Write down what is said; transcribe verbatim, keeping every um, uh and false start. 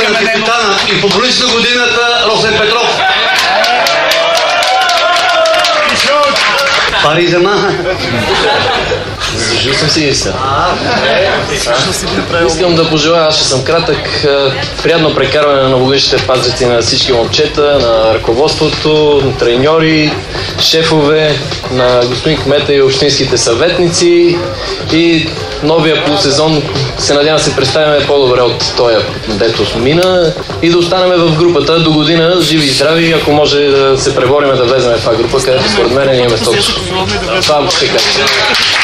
поздравя капитана и футболист на годината Росен Петров. Пари за мама. Заслужил съм си истина. Искам да пожелая, аз ще съм кратък, приятно прекарване на новогодишните празници на всички момчета, на ръководството, на треньори, шефове, на господин кмета и общинските съветници и новия полусезон се надявам да се представяме по-добре от този, дето мина и да останем в групата до година живи и здрави, ако може да се пребориме да влезем в тази група, където според мен ние имаме место. Това ще кажа.